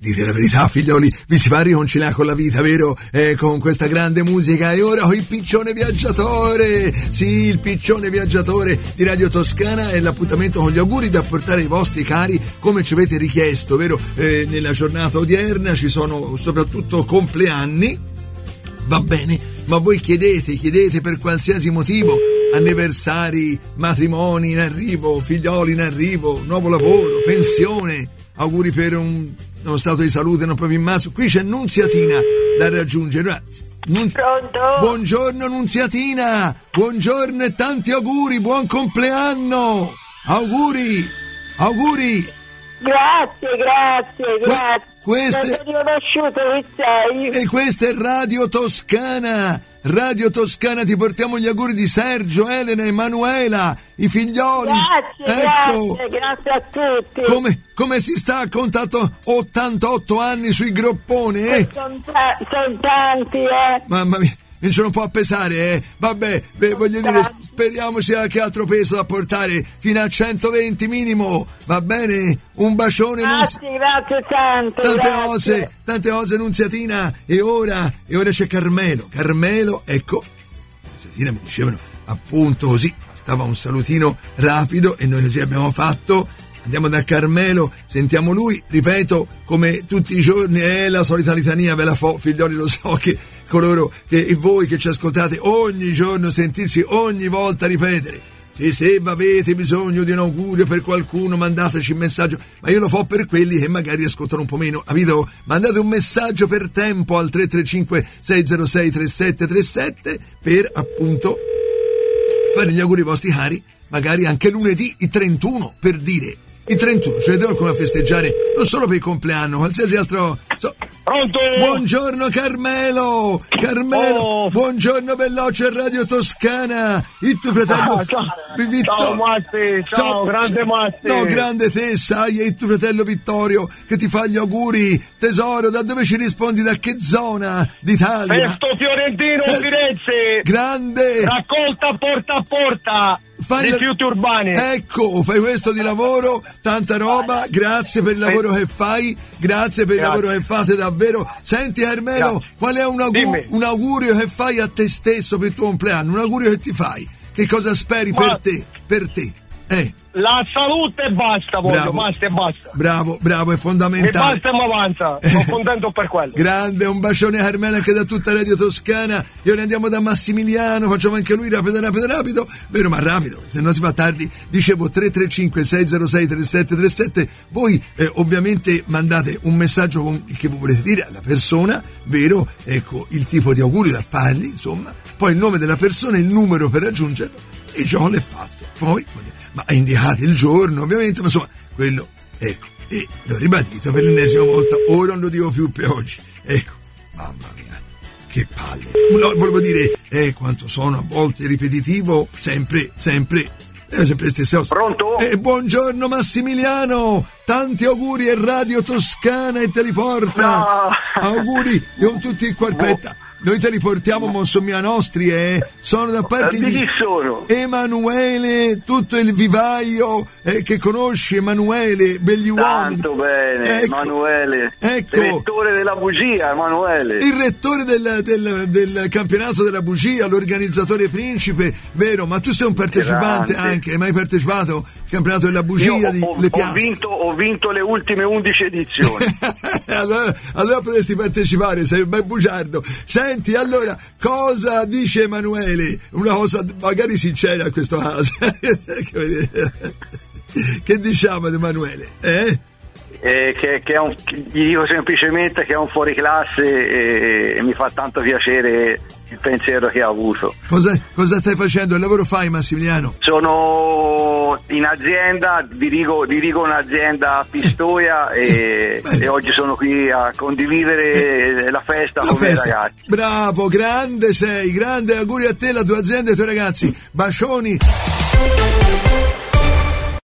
dite la verità, figlioli, vi si fa riconciliare con la vita, vero? Con questa grande musica. E ora il Piccione Viaggiatore. Sì, il Piccione Viaggiatore di Radio Toscana è l'appuntamento con gli auguri da portare ai vostri cari come ci avete richiesto, vero? Nella giornata odierna ci sono soprattutto compleanni, va bene, ma voi chiedete per qualsiasi motivo, anniversari, matrimoni in arrivo, figlioli in arrivo, nuovo lavoro, pensione, auguri per uno stato di salute non proprio in massimo. Qui c'è Nunziatina da raggiungere. Pronto? Buongiorno Nunziatina, buongiorno e tanti auguri, buon compleanno, auguri. Grazie. Queste... Non ti ho riconosciuto, chi sei? E questa è Radio Toscana. Radio Toscana, ti portiamo gli auguri di Sergio, Elena, Emanuela, i figlioli. Grazie a tutti. Come si sta a contatto 88 anni sui groppone, Sono tanti, Mamma mia, non ce lo può pesare, Vabbè, voglio dire, speriamo sia che altro peso da portare fino a 120 minimo, va bene? Un bacione. Grazie tanto. Tante cose Nunziatina. E ora c'è Carmelo, ecco. Nunziatina mi dicevano appunto così, bastava un salutino rapido e noi così abbiamo fatto. Andiamo da Carmelo, sentiamo lui, ripeto, come tutti i giorni, è la solita litania, ve la fo, figlioli, lo so che coloro che voi che ci ascoltate ogni giorno, sentirsi ogni volta ripetere. Se avete bisogno di un augurio per qualcuno, mandateci un messaggio, ma io lo fo per quelli che magari ascoltano un po' meno. Capito? Mandate un messaggio per tempo al 335 606 3737 per appunto fare gli auguri ai vostri cari, magari anche lunedì, il 31, per dire. Il 31, ci vedete qualcuno a festeggiare, non solo per il compleanno, qualsiasi altro... Pronto? Buongiorno Carmelo! Buongiorno Belloccio e Radio Toscana! Il tuo fratello... Ciao Matti, ciao grande Matti! No, grande te, sai, è il tuo fratello Vittorio che ti fa gli auguri. Tesoro, da dove ci rispondi? Da che zona d'Italia? Sesto Fiorentino, Firenze! Grande! Raccolta porta a porta! Rifiuti urbani. Ecco, fai questo di lavoro, tanta roba, grazie per il lavoro che fai, grazie per il lavoro che fate davvero. Senti Carmelo, qual è un augurio che fai a te stesso per il tuo compleanno? Un augurio che ti fai? Che cosa speri per te? La salute e basta, voglio, basta e basta. Bravo, è fondamentale. E basta e mi avanza, sono contento per quello. Grande, un bacione Carmelo anche da tutta Radio Toscana. E ora andiamo da Massimiliano, facciamo anche lui rapido, vero, ma rapido, se no si fa tardi. Dicevo 335 606 3737. Voi ovviamente mandate un messaggio con il che voi volete dire alla persona, vero? Ecco, il tipo di auguri da fargli, insomma. Poi il nome della persona, il numero per raggiungerlo. E il gioco l'è fatto. Poi ma indicate il giorno ovviamente, ma insomma quello, ecco, e l'ho ribadito per l'ennesima volta, ora non lo dico più per oggi, ecco, mamma mia, che palle, no, volevo dire, quanto sono a volte ripetitivo, sempre le stesse cose. Pronto? Buongiorno Massimiliano, tanti auguri a Radio Toscana e te li porta, no. Auguri con tutti il quarpetta. Noi te li portiamo, monsomia nostri, sono da parte di Emanuele, tutto il vivaio che conosci, Emanuele, begli uomini. Tanto bene, ecco, Emanuele, ecco, il rettore della bugia, Emanuele. Il rettore del campionato della bugia, l'organizzatore principe, vero? Ma tu sei un partecipante anche, hai mai partecipato al campionato della bugia di Le Piastre? Ho vinto le ultime 11 edizioni. allora potresti partecipare, sei un bel bugiardo. Senti, allora, cosa dice Emanuele? Una cosa magari sincera a questo caso. Che diciamo ad Emanuele? Gli dico semplicemente che è un fuoriclasse e mi fa tanto piacere il pensiero che ha avuto. Cosa stai facendo? Che lavoro fai, Massimiliano? Sono in azienda, dirigo un'azienda a Pistoia e oggi sono qui a condividere la festa con i ragazzi. Bravo, grande sei, grande, auguri a te, la tua azienda e ai tuoi ragazzi. Bacioni.